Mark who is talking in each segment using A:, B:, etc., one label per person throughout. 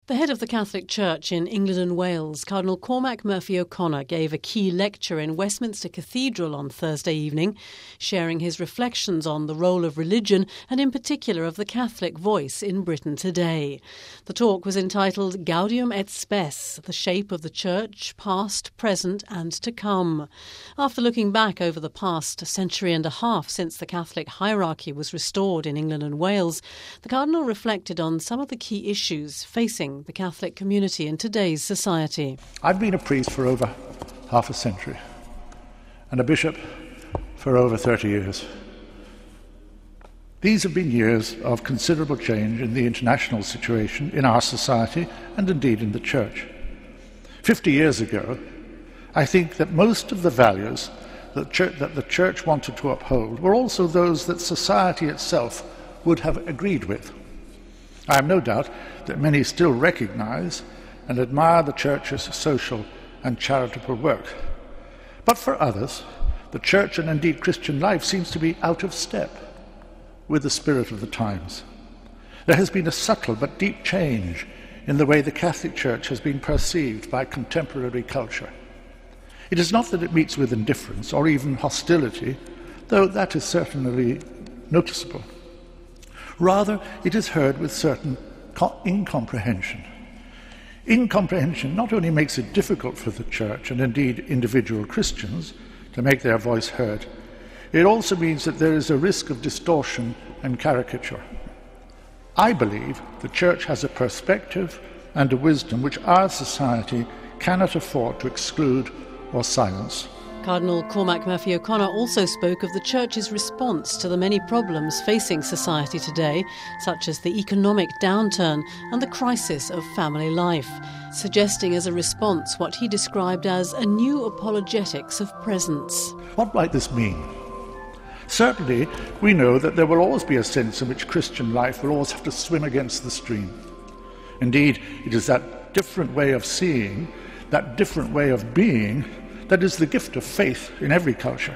A: The head of the Catholic Church in England and Wales, Cardinal Cormac Murphy O'Connor, gave a key lecture in Westminster Cathedral on Thursday evening, sharing his reflections on the role of religion and in particular of the Catholic voice in Britain today. The talk was entitled Gaudium et Spes, the shape of the Church, past, present and to come. After looking back over the past century and a half since the Catholic hierarchy was restored in England and Wales, the Cardinal reflected on some of the key issues facing the Catholic community in today's society.
B: I've been a priest for over half a century and a bishop for over 30 years. These have been years of considerable change in the international situation, in our society, and indeed in the Church. 50 years ago, I think that most of the values that the Church wanted to uphold were also those that society itself would have agreed with. I have no doubt that many still recognise and admire the Church's social and charitable work. But for others, the Church and indeed Christian life seems to be out of step with the spirit of the times. There has been a subtle but deep change in the way the Catholic Church has been perceived by contemporary culture. It is not that it meets with indifference or even hostility, though that is certainly noticeable. Rather, it is heard with certain incomprehension. Incomprehension not only makes it difficult for the Church and indeed individual Christians to make their voice heard, it also means that there is a risk of distortion and caricature. I believe the Church has a perspective and a wisdom which our society cannot afford to exclude or silence.
A: Cardinal Cormac Murphy O'Connor also spoke of the Church's response to the many problems facing society today, such as the economic downturn and the crisis of family life, suggesting as a response what he described as a new apologetics of presence.
B: What might this mean? Certainly, we know that there will always be a sense in which Christian life will always have to swim against the stream. Indeed, it is that different way of seeing, that different way of being, that is the gift of faith in every culture.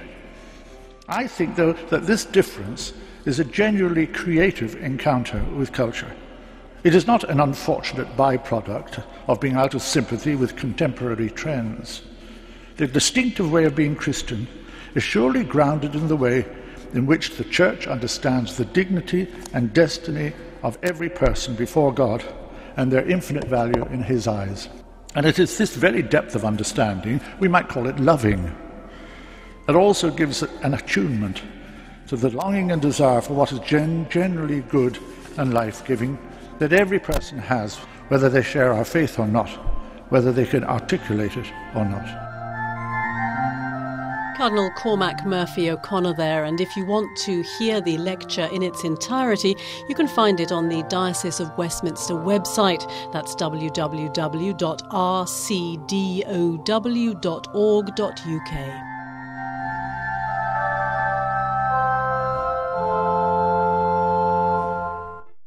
B: I think, though, that this difference is a genuinely creative encounter with culture. It is not an unfortunate byproduct of being out of sympathy with contemporary trends. The distinctive way of being Christian is surely grounded in the way in which the Church understands the dignity and destiny of every person before God and their infinite value in His eyes. And it is this very depth of understanding, we might call it loving, that also gives an attunement to the longing and desire for what is generally good and life-giving that every person has, whether they share our faith or not, whether they can articulate it or not.
A: Cardinal Cormac Murphy O'Connor there, and if you want to hear the lecture in its entirety, you can find it on the Diocese of Westminster website. That's www.rcdow.org.uk.